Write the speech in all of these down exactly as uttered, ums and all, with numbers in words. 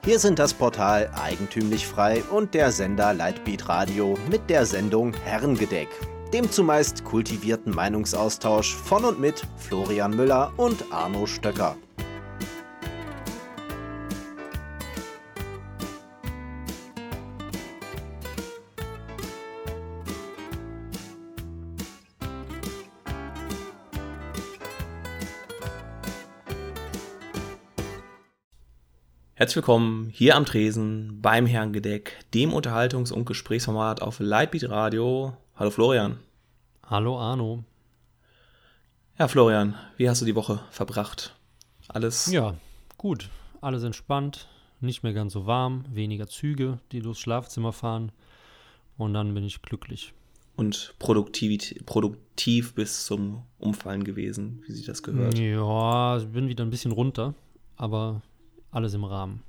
Wir sind das Portal Eigentümlich Frei und der Sender Lightbeat Radio mit der Sendung Herrengedeck, dem zumeist kultivierten Meinungsaustausch von und mit Florian Müller und Arno Stöcker. Herzlich willkommen hier am Tresen beim Herrengedeck, dem Unterhaltungs- und Gesprächsformat auf Lightbeat Radio. Hallo Florian. Hallo Arno. Ja Florian, wie hast du die Woche verbracht? Alles? Ja, gut. Alles entspannt, nicht mehr ganz so warm, weniger Züge, die durchs Schlafzimmer fahren und dann bin ich glücklich. Und produktiv, produktiv bis zum Umfallen gewesen, wie sich das gehört? Ja, ich bin wieder ein bisschen runter, aber alles im Rahmen.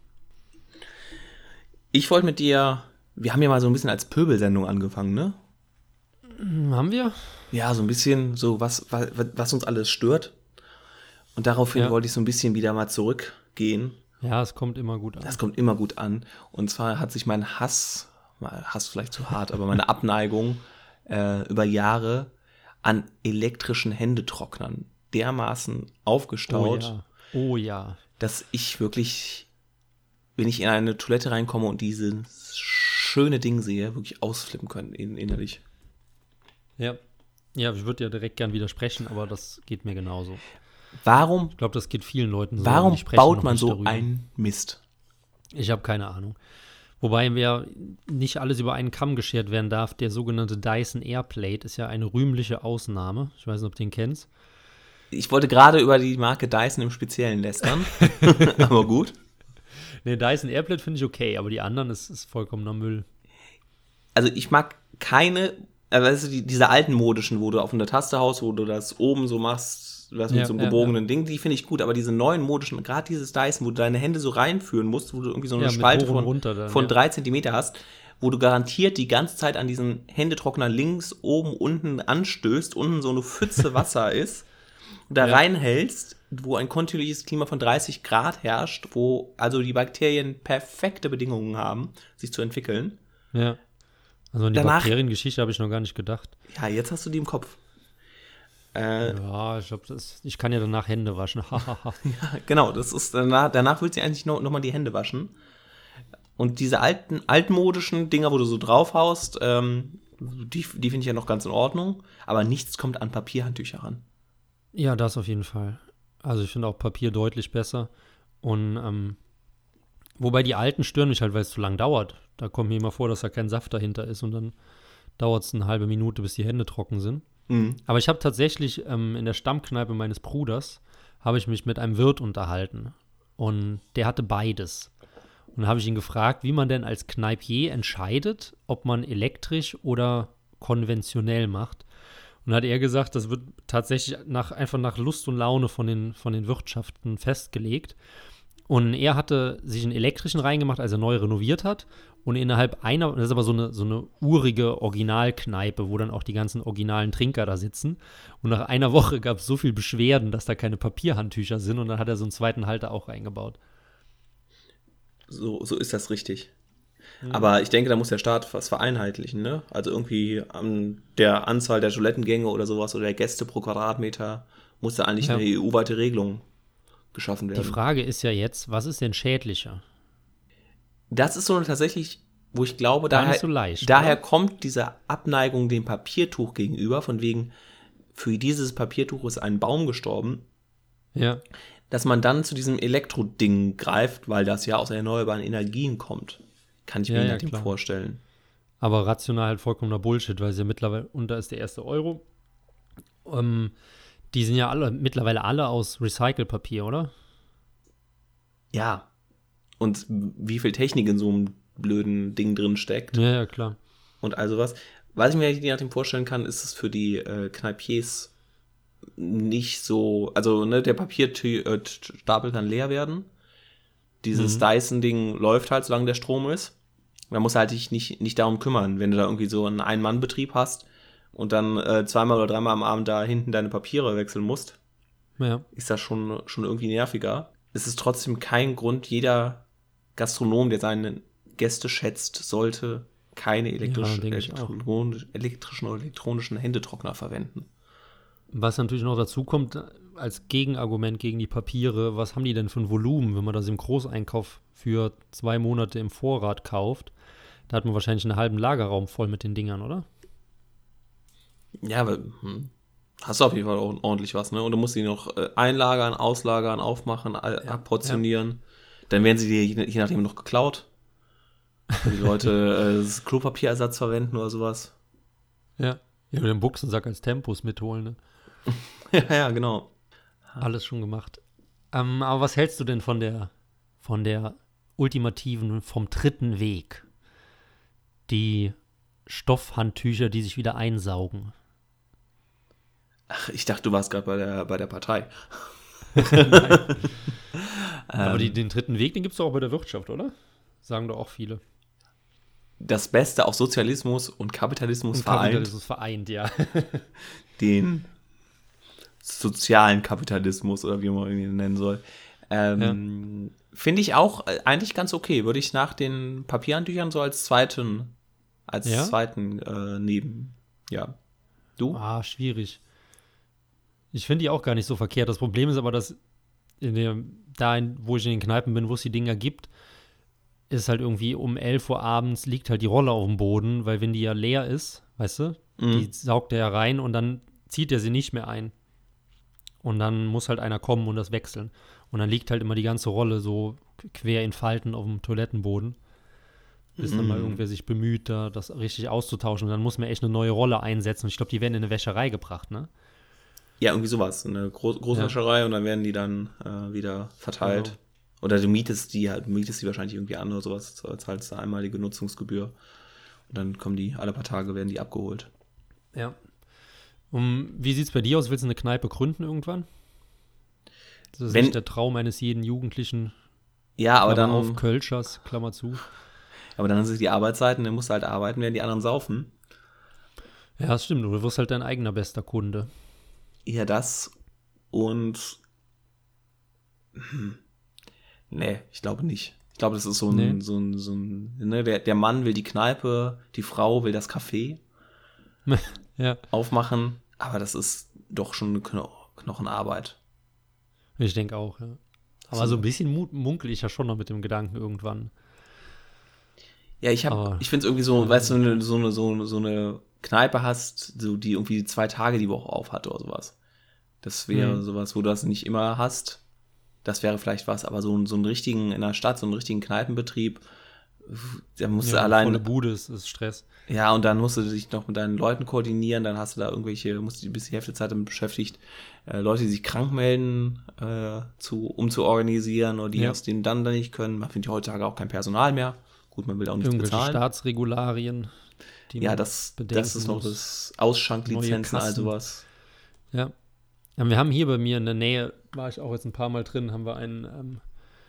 Ich wollte mit dir, wir haben ja mal so ein bisschen als Pöbelsendung angefangen, ne? Haben wir? Ja, so ein bisschen so, was, was, was uns alles stört. Und daraufhin ja. wollte ich so ein bisschen wieder mal zurückgehen. Ja, es kommt immer gut an. Das kommt immer gut an. Und zwar hat sich mein Hass, Hass vielleicht zu hart, aber meine Abneigung äh, über Jahre an elektrischen Händetrocknern dermaßen aufgestaut. Oh ja. Oh ja. Dass ich wirklich, wenn ich in eine Toilette reinkomme und dieses schöne Ding sehe, wirklich ausflippen können in, innerlich. Ja, ja, ich würde ja direkt gern widersprechen, aber das geht mir genauso. Warum? Ich glaube, das geht vielen Leuten so. Warum baut man so einen Mist? Ich habe keine Ahnung. Wobei mir nicht alles über einen Kamm geschert werden darf. Der sogenannte Dyson Airplate ist ja eine rühmliche Ausnahme. Ich weiß nicht, ob du den kennst. Ich wollte gerade über die Marke Dyson im Speziellen lästern, aber gut. Ne, Dyson Airplate finde ich okay, aber die anderen ist, ist vollkommener Müll. Also ich mag keine, also weißt du, die, diese alten modischen, wo du auf einer Taste haust, wo du das oben so machst, was mit ja, so einem ja, gebogenen ja. Ding, die finde ich gut, aber diese neuen modischen, gerade dieses Dyson, wo du deine Hände so reinführen musst, wo du irgendwie so eine ja, Spalte von, dann, von ja. drei Zentimeter hast, wo du garantiert die ganze Zeit an diesen Händetrockner links, oben, unten anstößt, unten so eine Pfütze Wasser ist. da ja. reinhältst, wo ein kontinuierliches Klima von dreißig Grad herrscht, wo also die Bakterien perfekte Bedingungen haben, sich zu entwickeln. Ja. Also an die Danach, Bakteriengeschichte habe ich noch gar nicht gedacht. Ja, jetzt hast du die im Kopf. Äh, ja, ich glaube, ich kann ja danach Hände waschen. Ja, genau, das ist danach, danach willst du eigentlich noch, noch mal die Hände waschen. Und diese alten, altmodischen Dinger, wo du so draufhaust, ähm, die, die finde ich ja noch ganz in Ordnung, aber nichts kommt an Papierhandtücher ran. Ja, das auf jeden Fall. Also ich finde auch Papier deutlich besser. Und ähm, wobei die alten stören mich halt, weil es zu lang dauert. Da kommt mir immer vor, dass da kein Saft dahinter ist und dann dauert es eine halbe Minute, bis die Hände trocken sind. Mhm. Aber ich habe tatsächlich ähm, in der Stammkneipe meines Bruders habe ich mich mit einem Wirt unterhalten. Und der hatte beides. Und dann habe ich ihn gefragt, wie man denn als Kneipier entscheidet, ob man elektrisch oder konventionell macht. Und hat er gesagt, das wird tatsächlich nach, einfach nach Lust und Laune von den, von den Wirtschaften festgelegt. Und er hatte sich einen elektrischen reingemacht, als er neu renoviert hat. Und innerhalb einer, das ist aber so eine, so eine urige Originalkneipe, wo dann auch die ganzen originalen Trinker da sitzen. Und nach einer Woche gab es so viel Beschwerden, dass da keine Papierhandtücher sind. Und dann hat er so einen zweiten Halter auch reingebaut. So, so ist das richtig. Mhm. Aber ich denke, da muss der Staat was vereinheitlichen, ne? Also irgendwie an der Anzahl der Toilettengänge oder sowas oder der Gäste pro Quadratmeter muss da eigentlich ja. eine E U-weite Regelung geschaffen werden. Die Frage ist ja jetzt, was ist denn schädlicher? Das ist so tatsächlich, wo ich glaube, daher, so leicht, daher kommt diese Abneigung dem Papiertuch gegenüber, von wegen, für dieses Papiertuch ist ein Baum gestorben. Ja. Dass man dann zu diesem Elektroding greift, weil das ja aus erneuerbaren Energien kommt. Kann ich mir ja, nicht ja, vorstellen. Aber rational halt vollkommener Bullshit, weil sie ja mittlerweile, und da ist der erste Euro, ähm, die sind ja alle, mittlerweile alle aus Recycelpapier, oder? Ja. Und wie viel Technik in so einem blöden Ding drin steckt. Ja, ja, klar. Und also was. Was ich mir je nachdem vorstellen kann, ist es für die äh, Kneipiers nicht so, also ne, der Papierstapel kann leer werden. Dieses mhm. Dyson-Ding läuft halt, solange der Strom ist. Man muss halt dich nicht, nicht darum kümmern, wenn du da irgendwie so einen Ein-Mann-Betrieb hast und dann äh, zweimal oder dreimal am Abend da hinten deine Papiere wechseln musst, ja. ist das schon, schon irgendwie nerviger. Es ist trotzdem kein Grund, jeder Gastronom, der seine Gäste schätzt, sollte keine elektrisch, Ja, denke ich auch. elektron, elektrischen oder elektronischen Händetrockner verwenden. Was natürlich noch dazu kommt, als Gegenargument gegen die Papiere, was haben die denn für ein Volumen, wenn man das im Großeinkauf für zwei Monate im Vorrat kauft? Da hat man wahrscheinlich einen halben Lagerraum voll mit den Dingern, oder? Ja, aber hm, hast du auf jeden Fall auch ordentlich was, ne? Und du musst die noch äh, einlagern, auslagern, aufmachen, all, Ja, abportionieren. Ja. Dann werden sie dir je, je nachdem noch geklaut. Wenn die Leute äh, Klopapierersatz verwenden oder sowas. Ja. Ja, mit dem Buchsensack als Tempos mitholen, ne? ja, ja, genau. Alles schon gemacht. Ähm, aber was hältst du denn von der, von der ultimativen, vom dritten Weg? Die Stoffhandtücher, die sich wieder einsaugen. Ach, ich dachte, du warst gerade bei der, bei der Partei. Nein. Aber die, den dritten Weg, den gibt es doch auch bei der Wirtschaft, oder? Sagen doch auch viele. Das Beste auf Sozialismus und Kapitalismus Und vereint. Kapitalismus vereint, ja. Den sozialen Kapitalismus oder wie man ihn nennen soll. Ähm, ja. Finde ich auch eigentlich ganz okay. Würde ich nach den Papierhandtüchern so als zweiten, als ja? zweiten äh, nehmen. Ja. Du? Ah, schwierig. Ich finde die auch gar nicht so verkehrt. Das Problem ist aber, dass in der, da, in, wo ich in den Kneipen bin, wo es die Dinger gibt, ist halt irgendwie um elf Uhr abends liegt halt die Rolle auf dem Boden, weil wenn die ja leer ist, weißt du, mhm. die saugt er ja rein und dann zieht er sie nicht mehr ein. Und dann muss halt einer kommen und das wechseln. Und dann liegt halt immer die ganze Rolle so quer in Falten auf dem Toilettenboden. Bis dann mhm. mal irgendwer sich bemüht, da das richtig auszutauschen. Und dann muss man echt eine neue Rolle einsetzen. Und ich glaube, die werden in eine Wäscherei gebracht, ne? Ja, irgendwie sowas. Eine Groß- Großwäscherei ja. Und dann werden die dann äh, wieder verteilt. Genau. Oder du mietest die halt, mietest die wahrscheinlich irgendwie an oder sowas, zahlst da einmalige Nutzungsgebühr. Und dann kommen die, alle paar Tage werden die abgeholt. Ja. Um, wie sieht's bei dir aus? Willst du eine Kneipe gründen irgendwann? Das ist Wenn, der Traum eines jeden Jugendlichen. Ja, aber Klammer dann. Auf Kölschers, Klammer zu. Aber dann sind die Arbeitszeiten, dann musst du halt arbeiten, während die anderen saufen. Ja, das stimmt. Du wirst halt dein eigener bester Kunde. Ja, das und. Hm. Nee, ich glaube nicht. Ich glaube, das ist so ein, nee. so ein, so ein ne, der, der Mann will die Kneipe, die Frau will das Café ja. aufmachen, aber das ist doch schon eine Kno- Knochenarbeit. Ich denke auch, ja. Aber so, so ein bisschen mu- munkel ich ja schon noch mit dem Gedanken irgendwann. Ja, ich habe, ich finde es irgendwie so, ja. weißt du, wenn du so eine, so, so eine Kneipe hast, so die irgendwie zwei Tage die Woche auf hat oder sowas. Das wäre mhm. sowas, wo du das nicht immer hast. Das wäre vielleicht was, aber so, so einen richtigen, in der Stadt, so einen richtigen Kneipenbetrieb, da musst ja, du allein. Volle Bude ist, ist Stress. Ja, und dann musst du dich noch mit deinen Leuten koordinieren, dann hast du da irgendwelche, musst du bis die Hälfte der Zeit damit beschäftigt, äh, Leute, die sich krank melden, äh, zu, um zu organisieren oder die ja. aus denen dann da nicht können. Man findet heutzutage auch kein Personal mehr. Gut, man will auch nichts Irgendwelche bezahlen. Staatsregularien. Die ja, das, das ist noch das Ausschanklizenzen, all sowas. Ja. ja. Wir haben hier bei mir in der Nähe, war ich auch jetzt ein paar Mal drin, haben wir einen, ähm,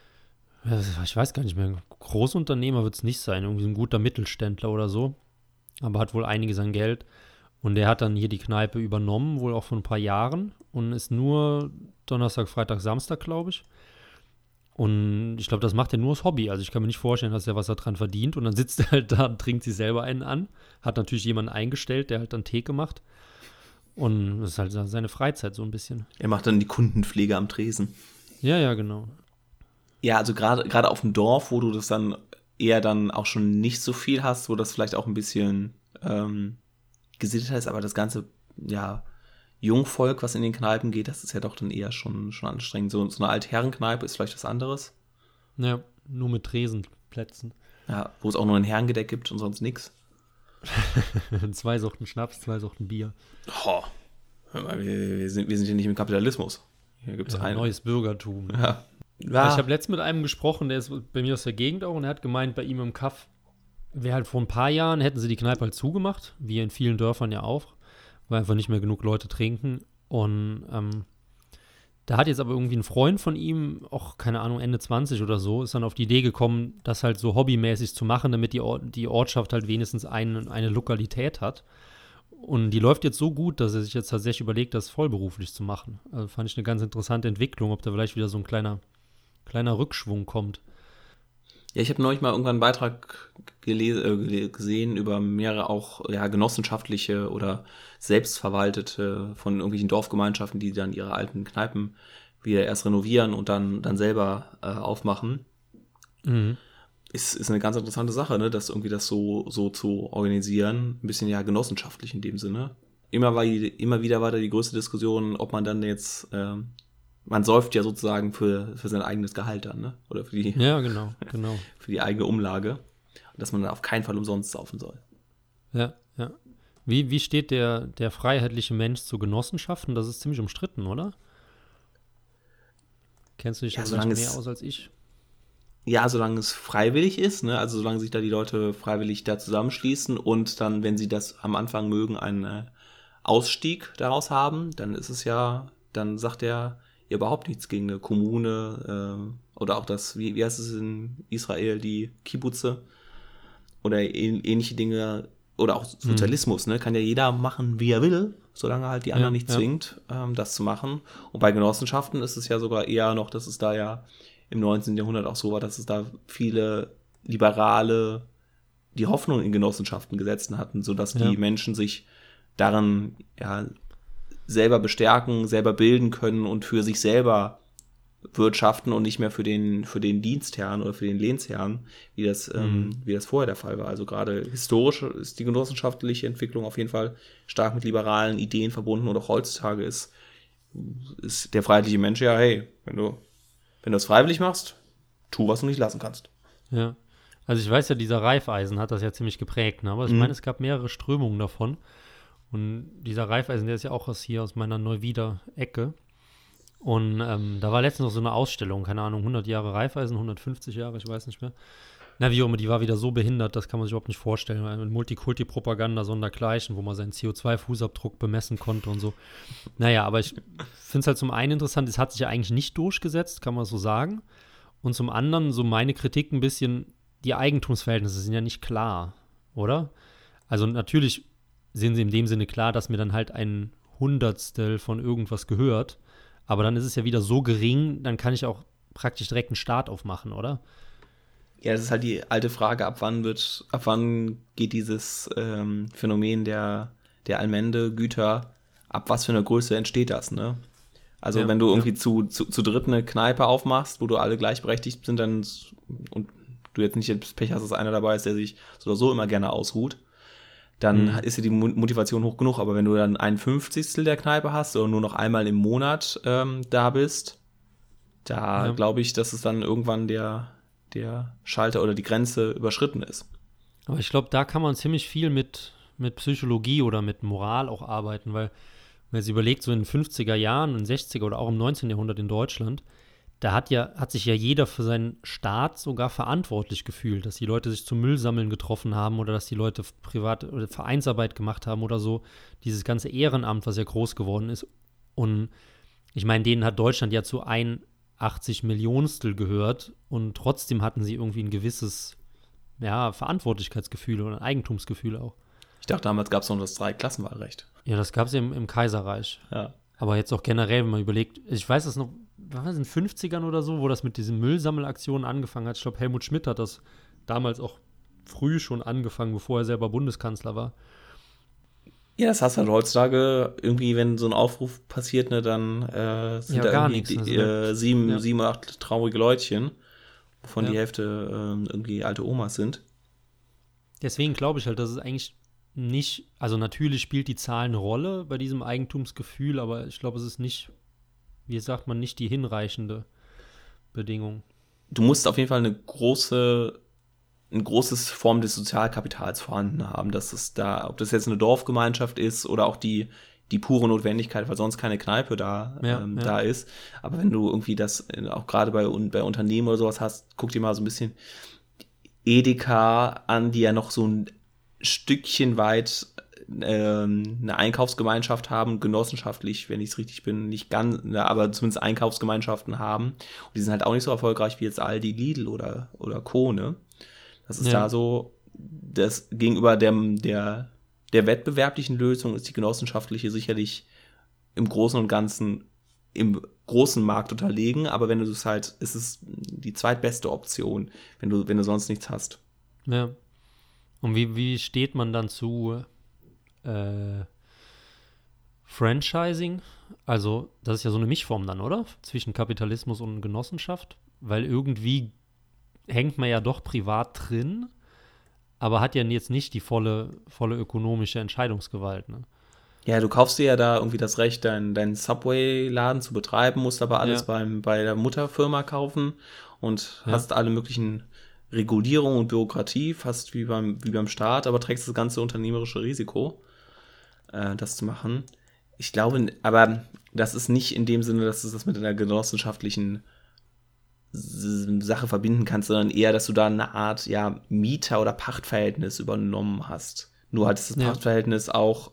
ich weiß gar nicht mehr, ein Großunternehmer wird es nicht sein, irgendwie ein guter Mittelständler oder so, aber hat wohl einiges an Geld. Und der hat dann hier die Kneipe übernommen, wohl auch vor ein paar Jahren und ist nur Donnerstag, Freitag, Samstag, glaube ich. Und ich glaube, das macht er nur als Hobby. Also ich kann mir nicht vorstellen, dass er was daran verdient. Und dann sitzt er halt da und trinkt sich selber einen an. Hat natürlich jemanden eingestellt, der halt dann Theke macht. Und das ist halt seine Freizeit so ein bisschen. Er macht dann die Kundenpflege am Tresen. Ja, ja, genau. Ja, also gerade gerade auf dem Dorf, wo du das dann eher dann auch schon nicht so viel hast, wo das vielleicht auch ein bisschen ähm, gesittet ist, aber das ganze, ja, Jungvolk, was in den Kneipen geht, das ist ja doch dann eher schon, schon anstrengend. So, so eine Altherrenkneipe ist vielleicht was anderes. Ja, nur mit Tresenplätzen. Ja, wo es auch nur ein Herrengedeck gibt und sonst nichts. Zwei Sorten Schnaps, zwei Sorten Bier. Oh, wir, wir, sind, wir sind hier nicht im Kapitalismus. Hier gibt es ja, ein neues Bürgertum. Ja. Ja. Ich habe letztens mit einem gesprochen, der ist bei mir aus der Gegend auch, und er hat gemeint, bei ihm im Kaff wäre halt vor ein paar Jahren, hätten sie die Kneipe halt zugemacht, wie in vielen Dörfern ja auch, weil einfach nicht mehr genug Leute trinken. Und ähm, da hat jetzt aber irgendwie ein Freund von ihm, auch keine Ahnung, Ende zwanzig oder so, ist dann auf die Idee gekommen, das halt so hobbymäßig zu machen, damit die, Or- die Ortschaft halt wenigstens ein, eine Lokalität hat. Und die läuft jetzt so gut, dass er sich jetzt tatsächlich überlegt, das vollberuflich zu machen. Also fand ich eine ganz interessante Entwicklung, ob da vielleicht wieder so ein kleiner, kleiner Rückschwung kommt. Ja, ich habe neulich mal irgendwann einen Beitrag gele- äh, gesehen über mehrere auch ja, genossenschaftliche oder selbstverwaltete von irgendwelchen Dorfgemeinschaften, die dann ihre alten Kneipen wieder erst renovieren und dann, dann selber äh, aufmachen. Mhm. Ist, ist eine ganz interessante Sache, ne, das irgendwie das so, so zu organisieren. Ein bisschen ja genossenschaftlich in dem Sinne. Immer, war, immer wieder war da die größte Diskussion, ob man dann jetzt, ähm, man säuft ja sozusagen für, für sein eigenes Gehalt dann, ne? Oder für die, Ja, genau, genau. für die eigene Umlage. Und dass man dann auf keinen Fall umsonst saufen soll. Ja, ja. Wie, wie steht der, der freiheitliche Mensch zu Genossenschaften? Das ist ziemlich umstritten, oder? Kennst du dich Ja, ja solange vielleicht mehr es- aus als ich? Ja, solange es freiwillig ist, ne? Also solange sich da die Leute freiwillig da zusammenschließen und dann, wenn sie das am Anfang mögen, einen äh, Ausstieg daraus haben, dann ist es ja, dann sagt er ja überhaupt nichts gegen eine Kommune äh, oder auch das, wie, wie heißt es in Israel, die Kibbutze oder ähn- ähnliche Dinge oder auch Sozialismus, ne? Kann ja jeder machen, wie er will, solange halt die anderen Ja, nicht ja. zwingt, ähm, das zu machen. Und bei Genossenschaften ist es ja sogar eher noch, dass es da ja im neunzehnten Jahrhundert auch so war, dass es da viele Liberale die Hoffnung in Genossenschaften gesetzt hatten, sodass Ja. die Menschen sich darin ja, selber bestärken, selber bilden können und für sich selber wirtschaften und nicht mehr für den, für den Dienstherrn oder für den Lehnsherrn, wie das, ähm, wie das vorher der Fall war. Also gerade historisch ist die genossenschaftliche Entwicklung auf jeden Fall stark mit liberalen Ideen verbunden und auch heutzutage ist, ist der freiheitliche Mensch ja, hey, wenn du, wenn du das freiwillig machst, tu, was du nicht lassen kannst. Ja. Also ich weiß ja, dieser Raiffeisen hat das ja ziemlich geprägt, ne? Aber ich Mhm. meine, es gab mehrere Strömungen davon. Und dieser Raiffeisen, der ist ja auch aus hier, aus meiner Neuwieder Ecke. Und ähm, da war letztens noch so eine Ausstellung, keine Ahnung, hundert Jahre Raiffeisen, hundertfünfzig Jahre, ich weiß nicht mehr. Na, wie auch immer, die war wieder so behindert, das kann man sich überhaupt nicht vorstellen. Weil Multikulti-Propaganda sondergleichen, wo man seinen C O zwei Fußabdruck bemessen konnte und so. Naja, aber ich finde es halt zum einen interessant, es hat sich ja eigentlich nicht durchgesetzt, kann man so sagen. Und zum anderen, so meine Kritik ein bisschen, die Eigentumsverhältnisse sind ja nicht klar, oder? Also natürlich sind sie in dem Sinne klar, dass mir dann halt ein Hundertstel von irgendwas gehört. Aber dann ist es ja wieder so gering, dann kann ich auch praktisch direkt einen Start aufmachen, oder? Ja, das ist halt die alte Frage, ab wann wird, ab wann geht dieses ähm, Phänomen der, der Allmende-Güter, ab was für einer Größe entsteht das, ne? Also Ja, wenn du ja. irgendwie zu, zu, zu dritt eine Kneipe aufmachst, wo du alle gleichberechtigt sind, dann und du jetzt nicht das Pech hast, dass einer dabei ist, der sich so oder so immer gerne ausruht, dann Mhm. ist dir die Mo- Motivation hoch genug. Aber wenn du dann ein Fünfzigstel der Kneipe hast oder nur noch einmal im Monat ähm, da bist, da Ja. glaube ich, dass es dann irgendwann der, der Schalter oder die Grenze überschritten ist. Aber ich glaube, da kann man ziemlich viel mit, mit Psychologie oder mit Moral auch arbeiten, weil wenn man jetzt überlegt, so in den fünfziger Jahren, in den sechziger oder auch im neunzehnten Jahrhundert in Deutschland, da hat ja, hat sich ja jeder für seinen Staat sogar verantwortlich gefühlt, dass die Leute sich zum Müllsammeln getroffen haben oder dass die Leute privat oder Vereinsarbeit gemacht haben oder so. Dieses ganze Ehrenamt, was ja groß geworden ist. Und ich meine, denen hat Deutschland ja zu einundachtzig Millionstel gehört und trotzdem hatten sie irgendwie ein gewisses, ja, Verantwortlichkeitsgefühl oder ein Eigentumsgefühl auch. Ich dachte, damals gab es noch das Dreiklassenwahlrecht. Ja, das gab es ja im, im Kaiserreich. Ja. Aber jetzt auch generell, wenn man überlegt, ich weiß das noch, was war das, in den fünfzigern oder so, wo das mit diesen Müllsammelaktionen angefangen hat. Ich glaube, Helmut Schmidt hat das damals auch früh schon angefangen, bevor er selber Bundeskanzler war. Ja, das hast du halt heutzutage irgendwie, wenn so ein Aufruf passiert, ne, dann äh, sind Ja, da gar irgendwie nichts, die, also, äh, sieben, ja. sieben oder acht traurige Leutchen, wovon Ja. die Hälfte ähm, irgendwie alte Omas sind. Deswegen glaube ich halt, dass es eigentlich nicht, also natürlich spielt die Zahl eine Rolle bei diesem Eigentumsgefühl, aber ich glaube, es ist nicht, wie sagt man, nicht die hinreichende Bedingung. Du musst auf jeden Fall eine große, eine große Form des Sozialkapitals vorhanden haben, dass es da, ob das jetzt eine Dorfgemeinschaft ist oder auch die, die pure Notwendigkeit, weil sonst keine Kneipe da, Ja, ähm, ja. da ist. Aber wenn du irgendwie das äh, auch gerade bei, un- bei Unternehmen oder sowas hast, guck dir mal so ein bisschen Edeka an, die ja noch so ein Stückchen weit ähm, eine Einkaufsgemeinschaft haben, genossenschaftlich, wenn ich es richtig bin, nicht ganz, na, aber zumindest Einkaufsgemeinschaften haben. Und die sind halt auch nicht so erfolgreich wie jetzt Aldi, Lidl oder, oder Co. Ne? Das ist Ja. da so, das gegenüber dem, der, der wettbewerblichen Lösung ist die genossenschaftliche sicherlich im Großen und Ganzen im großen Markt unterlegen, aber wenn du es halt, ist es die zweitbeste Option, wenn du, wenn du sonst nichts hast. Ja. Und wie, wie steht man dann zu äh, Franchising? Also, das ist ja so eine Mischform dann, oder? Zwischen Kapitalismus und Genossenschaft, weil irgendwie hängt man ja doch privat drin, aber hat ja jetzt nicht die volle, volle ökonomische Entscheidungsgewalt, ne? Ja, du kaufst dir ja da irgendwie das Recht, deinen dein Subway-Laden zu betreiben, musst aber alles Ja. beim, bei der Mutterfirma kaufen und Ja. hast alle möglichen Regulierungen und Bürokratie, fast wie beim, wie beim Staat, aber trägst das ganze unternehmerische Risiko, äh, das zu machen. Ich glaube, aber das ist nicht in dem Sinne, dass du das mit einer genossenschaftlichen S- Sache verbinden kannst, sondern eher, dass du da eine Art ja, Mieter- oder Pachtverhältnis übernommen hast. Nur hat das Ja. Pachtverhältnis auch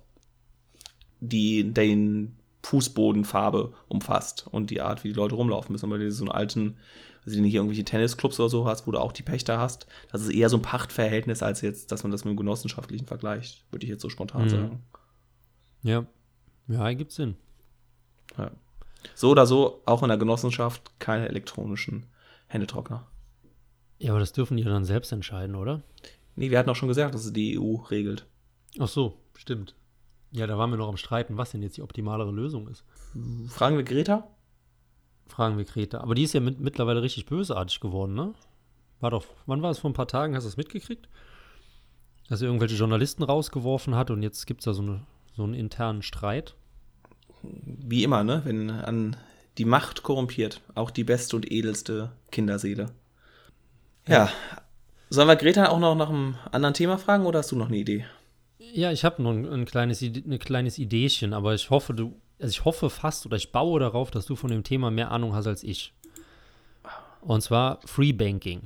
die den Fußbodenfarbe umfasst und die Art, wie die Leute rumlaufen müssen. Weil du so einen alten, also nicht irgendwelche Tennisclubs oder so hast, wo du auch die Pächter hast. Das ist eher so ein Pachtverhältnis, als jetzt, dass man das mit dem genossenschaftlichen vergleicht, würde ich jetzt so spontan Mhm. sagen. Ja. Ja, ergibt Sinn. Ja. So oder so, auch in der Genossenschaft keine elektronischen Händetrockner. Ja, aber das dürfen die ja dann selbst entscheiden, oder? Nee, wir hatten auch schon gesagt, dass es die E U regelt. Ach so, stimmt. Ja, da waren wir noch am Streiten, was denn jetzt die optimalere Lösung ist. Fragen wir Greta? Fragen wir Greta. Aber die ist ja mit, mittlerweile richtig bösartig geworden, ne? War doch, wann war es, vor ein paar Tagen, hast du das mitgekriegt? Dass sie irgendwelche Journalisten rausgeworfen hat und jetzt gibt es da so, eine, so einen internen Streit. Wie immer, ne? Wenn an die Macht korrumpiert, auch die beste und edelste Kinderseele. Ja. Sollen wir Greta auch noch nach einem anderen Thema fragen oder hast du noch eine Idee? Ja, ich habe nur ein, ein kleines, Ide- ein kleines Ideechen, aber ich hoffe, du, also ich hoffe fast oder ich baue darauf, dass du von dem Thema mehr Ahnung hast als ich. Und zwar Free Banking.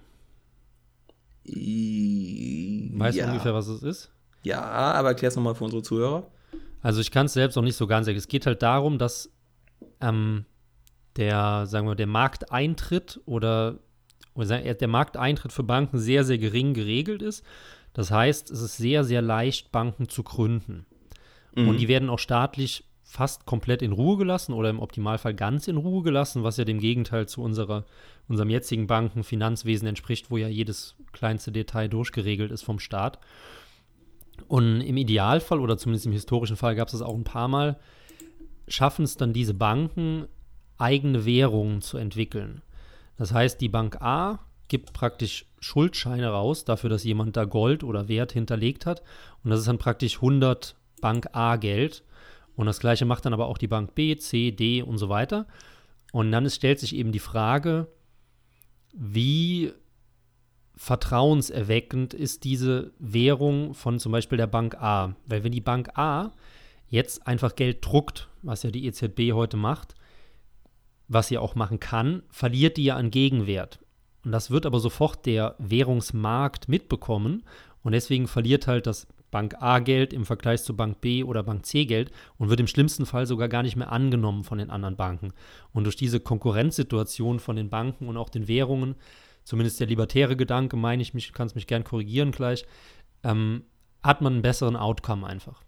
Weißt ja. du ungefähr, was es ist? Ja, aber erklär es nochmal für unsere Zuhörer. Also ich kann es selbst auch nicht so ganz sagen. Es geht halt darum, dass ähm, der, sagen wir, der Markteintritt oder, oder sagen- der Markteintritt für Banken sehr, sehr gering geregelt ist. Das heißt, es ist sehr, sehr leicht, Banken zu gründen. Mhm. Und die werden auch staatlich fast komplett in Ruhe gelassen oder im Optimalfall ganz in Ruhe gelassen, was ja dem Gegenteil zu unserer, unserem jetzigen Bankenfinanzwesen entspricht, wo ja jedes kleinste Detail durchgeregelt ist vom Staat. Und im Idealfall oder zumindest im historischen Fall gab es das auch ein paar Mal, schaffen es dann diese Banken, eigene Währungen zu entwickeln. Das heißt, die Bank A gibt praktisch Schuldscheine raus, dafür, dass jemand da Gold oder Wert hinterlegt hat. Und das ist dann praktisch hundert Bank A-Geld. Und das Gleiche macht dann aber auch die Bank B, C, D und so weiter. Und dann ist, stellt sich eben die Frage, wie vertrauenserweckend ist diese Währung von zum Beispiel der Bank A. Weil wenn die Bank A jetzt einfach Geld druckt, was ja die E Z B heute macht, was sie auch machen kann, verliert die ja an Gegenwert. Und das wird aber sofort der Währungsmarkt mitbekommen. Und deswegen verliert halt das Bank A-Geld im Vergleich zu Bank B oder Bank C-Geld und wird im schlimmsten Fall sogar gar nicht mehr angenommen von den anderen Banken. Und durch diese Konkurrenzsituation von den Banken und auch den Währungen, zumindest der libertäre Gedanke, meine ich, mich, kannst mich gern korrigieren gleich, ähm, hat man einen besseren Outcome einfach.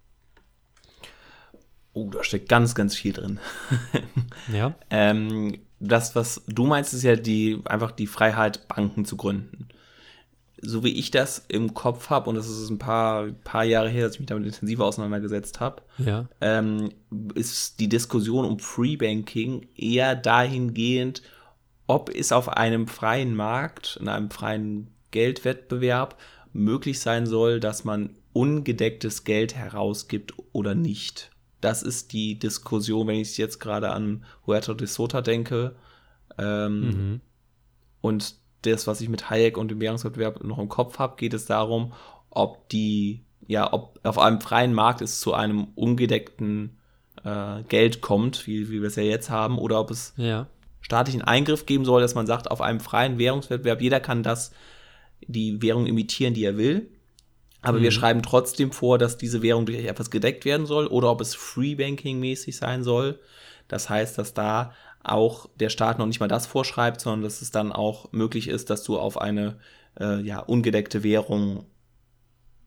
Oh, da steckt ganz, ganz viel drin. Ja. ähm, das, was du meinst, ist ja die, einfach die Freiheit, Banken zu gründen. So wie ich das im Kopf habe, und das ist ein paar, paar Jahre her, dass ich mich damit intensiver auseinandergesetzt habe, Ja. ähm, ist die Diskussion um Free Banking eher dahingehend, ob es auf einem freien Markt, in einem freien Geldwettbewerb möglich sein soll, dass man ungedecktes Geld herausgibt oder nicht. Das ist die Diskussion, wenn ich jetzt gerade an Huerta de Soto denke. Ähm, Mhm. Und das, was ich mit Hayek und dem Währungswettbewerb noch im Kopf habe, geht es darum, ob die, ja, ob auf einem freien Markt es zu einem ungedeckten äh, Geld kommt, wie, wie wir es ja jetzt haben, oder ob es Ja. staatlichen Eingriff geben soll, dass man sagt, auf einem freien Währungswettbewerb, jeder kann das, die Währung imitieren, die er will. Aber Mhm. wir schreiben trotzdem vor, dass diese Währung durch etwas gedeckt werden soll oder ob es Free Banking-mäßig sein soll. Das heißt, dass da auch der Staat noch nicht mal das vorschreibt, sondern dass es dann auch möglich ist, dass du auf eine äh, ja, ungedeckte Währung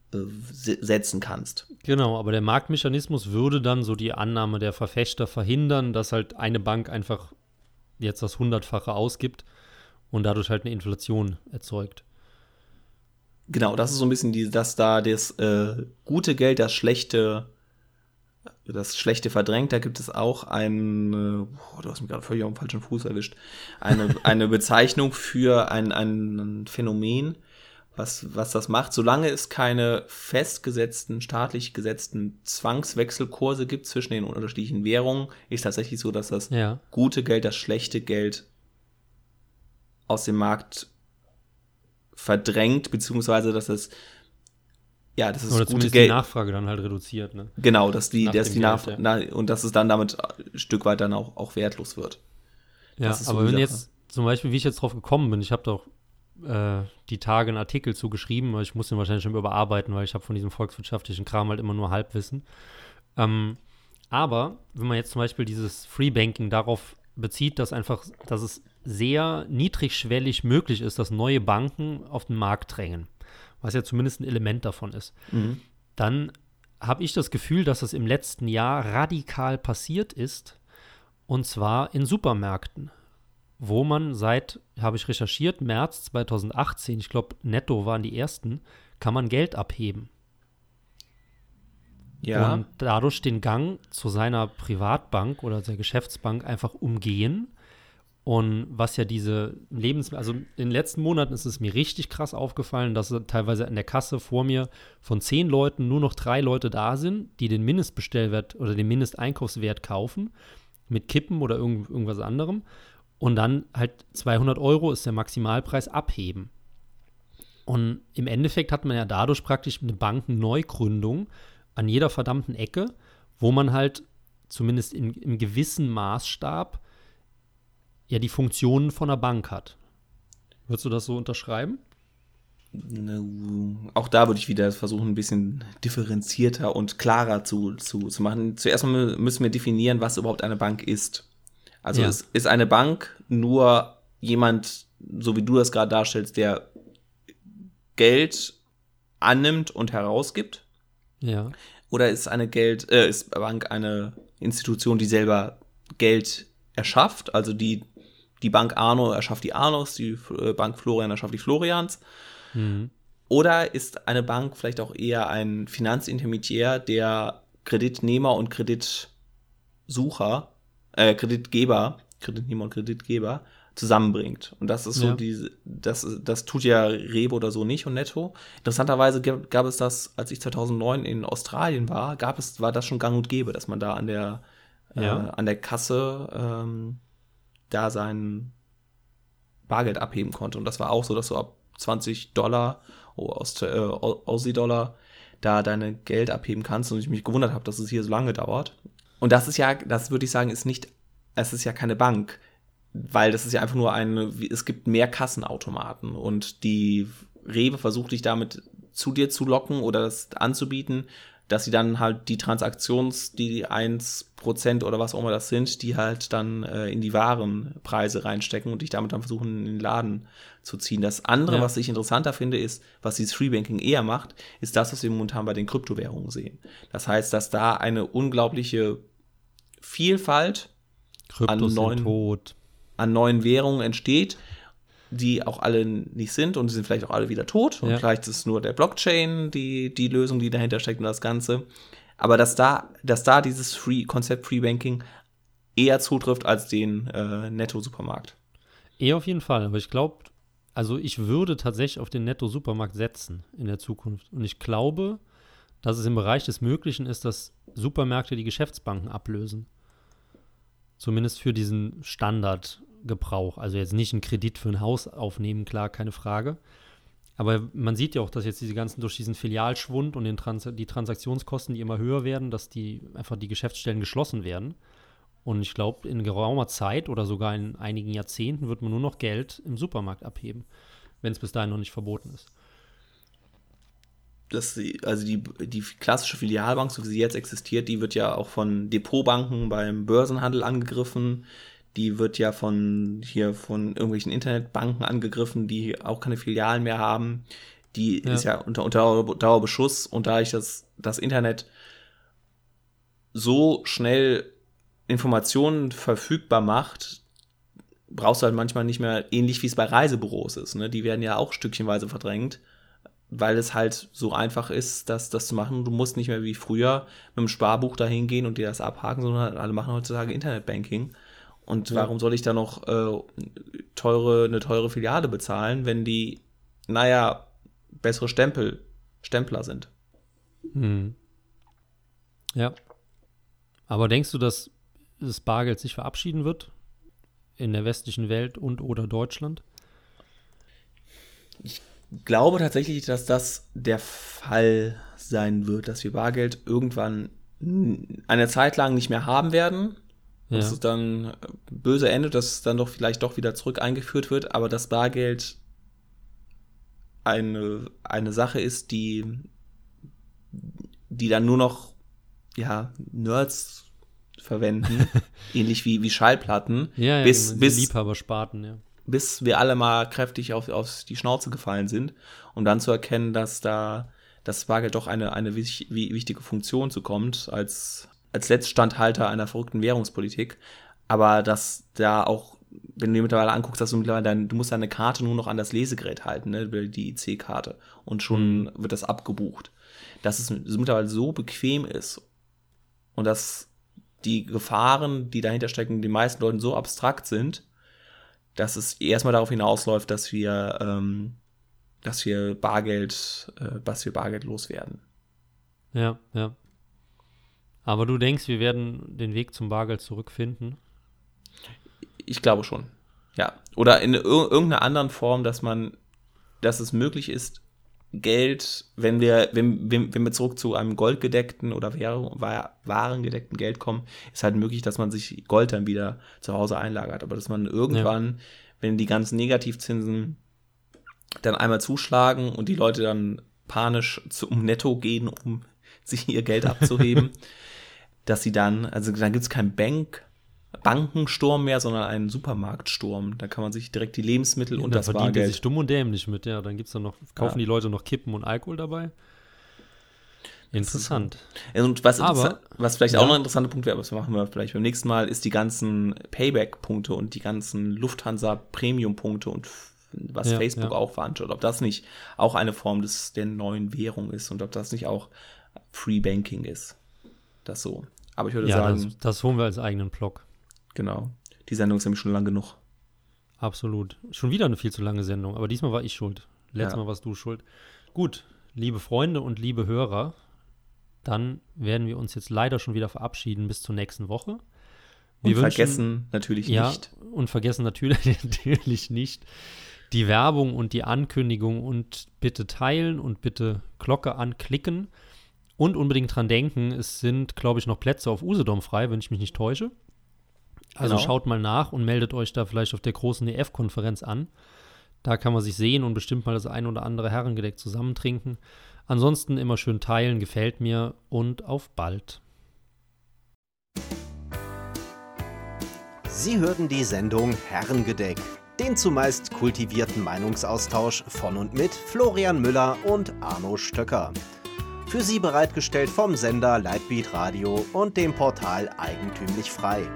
äh, setzen kannst. Genau, aber der Marktmechanismus würde dann so die Annahme der Verfechter verhindern, dass halt eine Bank einfach jetzt das Hundertfache ausgibt und dadurch halt eine Inflation erzeugt. Genau, das ist so ein bisschen die, dass da das äh, gute Geld das schlechte das schlechte verdrängt. Da gibt es auch ein, oh, du hast mich gerade völlig auf dem falschen Fuß erwischt, eine, eine Bezeichnung für ein, ein Phänomen, was, was das macht. Solange es keine festgesetzten, staatlich gesetzten Zwangswechselkurse gibt zwischen den unterschiedlichen Währungen, ist tatsächlich so, dass das ja. gute Geld das schlechte Geld aus dem Markt verdrängt, beziehungsweise dass es ja, das ist Oder gute zumindest Geld. die Nachfrage dann halt reduziert, ne? Genau, dass die, Nach dass dem die Geld, Nachfrage, ja. na, und dass es dann damit ein Stück weit dann auch, auch wertlos wird. Ja, Das ist so aber die wenn Sache. jetzt zum Beispiel, wie ich jetzt drauf gekommen bin, ich habe doch äh, die Tage einen Artikel zugeschrieben, aber ich muss den wahrscheinlich schon überarbeiten, weil ich habe von diesem volkswirtschaftlichen Kram halt immer nur Halbwissen. Ähm, aber wenn man jetzt zum Beispiel dieses Free Banking darauf bezieht, dass einfach, dass es sehr niedrigschwellig möglich ist, dass neue Banken auf den Markt drängen, was ja zumindest ein Element davon ist, Mhm. dann habe ich das Gefühl, dass das im letzten Jahr radikal passiert ist, und zwar in Supermärkten, wo man seit, habe ich recherchiert, März zweitausendachtzehn, ich glaube netto waren die ersten, kann man Geld abheben. Ja. Und dadurch den Gang zu seiner Privatbank oder der Geschäftsbank einfach umgehen. Und was ja diese Lebens... Also in den letzten Monaten ist es mir richtig krass aufgefallen, dass teilweise an der Kasse vor mir von zehn Leuten nur noch drei Leute da sind, die den Mindestbestellwert oder den Mindesteinkaufswert kaufen, mit Kippen oder irgend, irgendwas anderem. Und dann halt zweihundert Euro ist der Maximalpreis abheben. Und im Endeffekt hat man ja dadurch praktisch eine Bankenneugründung an jeder verdammten Ecke, wo man halt zumindest in, im gewissen Maßstab ja die Funktionen von einer Bank hat. Würdest du das so unterschreiben? Auch da würde ich wieder versuchen, ein bisschen differenzierter und klarer zu, zu, zu machen. Zuerst mal müssen wir definieren, was überhaupt eine Bank ist. Also Ja. ist, ist eine Bank nur jemand, so wie du das gerade darstellst, der Geld annimmt und herausgibt? Ja. Oder ist eine Geld, äh, ist Bank eine Institution, die selber Geld erschafft? Also die, die Bank Arno erschafft die Arnos, die äh, Bank Florian erschafft die Florians. Mhm. Oder ist eine Bank vielleicht auch eher ein Finanzintermediär, der Kreditnehmer und Kreditsucher, äh, Kreditgeber, Kreditnehmer und Kreditgeber zusammenbringt. Und das ist so Ja. diese, das, das tut ja Revo oder so nicht und Netto. Interessanterweise gab, gab es das, als ich zweitausendneun in Australien war, gab es, war das schon gang und gäbe, dass man da an der, Ja. äh, an der Kasse ähm, da sein Bargeld abheben konnte. Und das war auch so, dass du ab zwanzig Dollar, oh, Aust- äh, Aussie-Dollar, da deine Geld abheben kannst. Und ich mich gewundert habe, dass es hier so lange dauert. Und das ist ja, das würde ich sagen, ist nicht, es ist ja keine Bank. Weil das ist ja einfach nur eine, es gibt mehr Kassenautomaten und die Rewe versucht dich damit zu dir zu locken oder das anzubieten, dass sie dann halt die Transaktions, die eins Prozent oder was auch immer das sind, die halt dann äh, in die Warenpreise reinstecken und dich damit dann versuchen, in den Laden zu ziehen. Das andere, Ja. was ich interessanter finde, ist, was dieses Freebanking eher macht, ist das, was wir momentan bei den Kryptowährungen sehen. Das heißt, dass da eine unglaubliche Vielfalt Kryptos neuen- sind tot. an neuen Währungen entsteht, die auch alle nicht sind und die sind vielleicht auch alle wieder tot und Ja. vielleicht ist nur der Blockchain die, die Lösung, die dahinter steckt und das Ganze. Aber dass da, dass da dieses Free, Konzept Free Banking eher zutrifft als den äh, Netto-Supermarkt. Eher auf jeden Fall, aber ich glaube, also ich würde tatsächlich auf den Netto-Supermarkt setzen in der Zukunft. Und ich glaube, dass es im Bereich des Möglichen ist, dass Supermärkte die Geschäftsbanken ablösen. Zumindest für diesen Standardgebrauch. Also jetzt nicht einen Kredit für ein Haus aufnehmen, klar, keine Frage. Aber man sieht ja auch, dass jetzt diese ganzen, durch diesen Filialschwund und den Trans- die Transaktionskosten, die immer höher werden, dass die einfach die Geschäftsstellen geschlossen werden. Und ich glaube, in geraumer Zeit oder sogar in einigen Jahrzehnten wird man nur noch Geld im Supermarkt abheben, wenn es bis dahin noch nicht verboten ist. Das, die- also die, die klassische Filialbank, so wie sie jetzt existiert, die wird ja auch von Depotbanken beim Börsenhandel angegriffen. Die wird ja von hier von irgendwelchen Internetbanken angegriffen, die auch keine Filialen mehr haben. Die Ja. ist ja unter, unter Dauerbeschuss und dadurch, dass das Internet so schnell Informationen verfügbar macht, brauchst du halt manchmal nicht mehr, ähnlich wie es bei Reisebüros ist. Ne? Die werden ja auch stückchenweise verdrängt, weil es halt so einfach ist, das, das zu machen. Du musst nicht mehr wie früher mit dem Sparbuch dahin gehen und dir das abhaken, sondern alle machen heutzutage Internetbanking. Und Ja. warum soll ich da noch äh, teure, eine teure Filiale bezahlen, wenn die, naja, bessere Stempel, Stempler sind? Hm. Ja. Aber denkst du, dass das Bargeld sich verabschieden wird in der westlichen Welt und oder Deutschland? Ich glaube tatsächlich, dass das der Fall sein wird, dass wir Bargeld irgendwann eine Zeit lang nicht mehr haben werden. Ja. Dass es dann böse endet, dass es dann doch vielleicht doch wieder zurück eingeführt wird, aber das Bargeld eine, eine Sache ist, die, die dann nur noch ja, Nerds verwenden, ähnlich wie, wie Schallplatten, Ja, ja, bis, genau, bis, Liebhabersparten, ja. bis wir alle mal kräftig auf, auf die Schnauze gefallen sind, um dann zu erkennen, dass da das Bargeld doch eine, eine wich, wie, wichtige Funktion zukommt, als, als Letztstandhalter einer verrückten Währungspolitik. Aber dass da auch, wenn du dir mittlerweile anguckst, dass du mittlerweile dein, du musst deine Karte nur noch an das Lesegerät halten, ne, die I C-Karte, und schon mhm. wird das abgebucht. Dass es mittlerweile so bequem ist und dass die Gefahren, die dahinter stecken, den meisten Leuten so abstrakt sind, dass es erstmal darauf hinausläuft, dass wir, ähm, dass wir Bargeld, äh, dass wir Bargeld loswerden. Ja, ja. Aber du denkst, wir werden den Weg zum Bargeld zurückfinden? Ich glaube schon. Ja. Oder in ir- irgendeiner anderen Form, dass man, dass es möglich ist, Geld, wenn wir, wenn, wenn, wenn wir zurück zu einem goldgedeckten oder warengedeckten Geld kommen, ist halt möglich, dass man sich Gold dann wieder zu Hause einlagert. Aber dass man irgendwann, ja. wenn die ganzen Negativzinsen dann einmal zuschlagen und die Leute dann panisch zum Netto gehen, um sich ihr Geld abzuheben, dass sie dann, also dann gibt es keinen Bank, Bankensturm mehr, sondern einen Supermarktsturm. Da kann man sich direkt die Lebensmittel ja, und das Bargeld. Da verdienen die sich dumm und dämlich mit, ja. Dann gibt's dann noch, kaufen ja. die Leute noch Kippen und Alkohol dabei. Interessant. Und was, Aber, was vielleicht ja. auch noch ein interessanter Punkt wäre, was machen wir vielleicht beim nächsten Mal, ist die ganzen Payback-Punkte und die ganzen Lufthansa-Premium-Punkte und was ja, Facebook ja. auch veranstaltet. Ob das nicht auch eine Form des, der neuen Währung ist und ob das nicht auch Free Banking ist. Das so. Aber ich würde ja, sagen. Das, das holen wir als eigenen Blog. Genau. Die Sendung ist nämlich schon lang genug. Absolut. Schon wieder eine viel zu lange Sendung, aber diesmal war ich schuld. Letztes Ja. Mal warst du schuld. Gut, liebe Freunde und liebe Hörer, dann werden wir uns jetzt leider schon wieder verabschieden bis zur nächsten Woche. Wir und wünschen, vergessen natürlich ja, nicht. Und vergessen natürlich, natürlich nicht die Werbung und die Ankündigung und bitte teilen und bitte Glocke anklicken und unbedingt dran denken, es sind, glaube ich, noch Plätze auf Usedom frei, wenn ich mich nicht täusche. Also Genau. schaut mal nach und meldet euch da vielleicht auf der großen E F-Konferenz an. Da kann man sich sehen und bestimmt mal das ein oder andere Herrengedeck zusammentrinken. Ansonsten immer schön teilen, gefällt mir und auf bald. Sie hörten die Sendung Herrengedeck, den zumeist kultivierten Meinungsaustausch von und mit Florian Müller und Arno Stöcker. Für Sie bereitgestellt vom Sender Lightbeat Radio und dem Portal Eigentümlich Frei.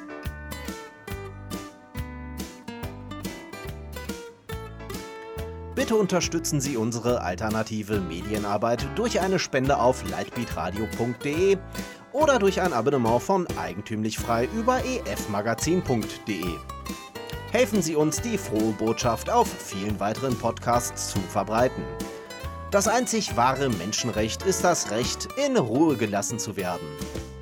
Bitte unterstützen Sie unsere alternative Medienarbeit durch eine Spende auf lightbeatradio punkt de oder durch ein Abonnement von Eigentümlich Frei über e f magazin punkt de. Helfen Sie uns, die frohe Botschaft auf vielen weiteren Podcasts zu verbreiten. Das einzig wahre Menschenrecht ist das Recht, in Ruhe gelassen zu werden.